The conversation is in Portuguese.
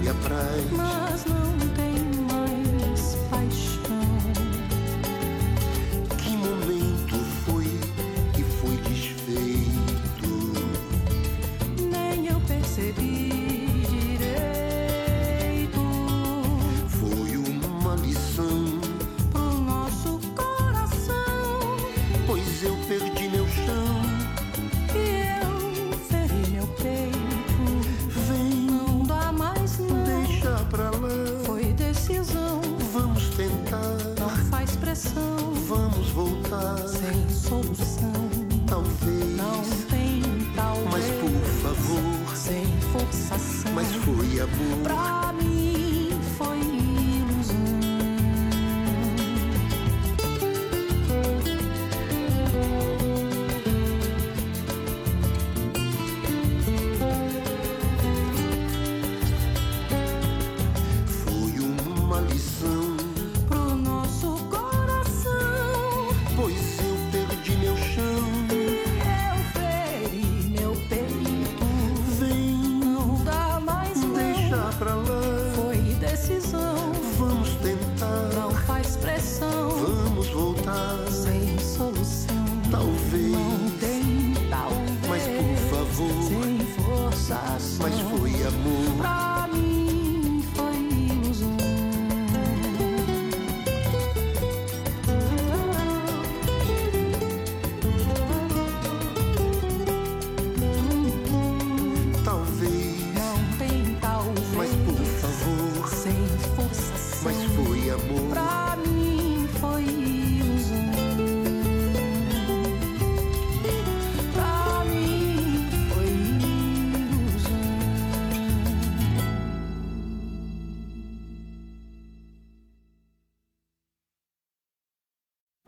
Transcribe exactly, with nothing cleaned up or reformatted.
apraz, mas não tem mais paixão. Que momento foi que foi desfeito? Nem eu percebi direito. Foi uma lição Pro nosso coração, pois eu perdi meu chão. e eu feri meu peito. Vem, Não dá mais não, deixa pra lá. foi decisão. Vamos tentar, Não faz pressão, vamos voltar. sem solução. Talvez, Não tem talvez, mas por favor, sem forçação. mas foi amor. Pra mim foi ilusão. Foi uma lição, Pro nosso coração, pois eu perdi meu chão. eu feri meu peito. Vem, Não dá mais não, deixa pra lá. foi decisão. Vamos tentar, Não faz pressão, vamos voltar. sem solução. Talvez, Não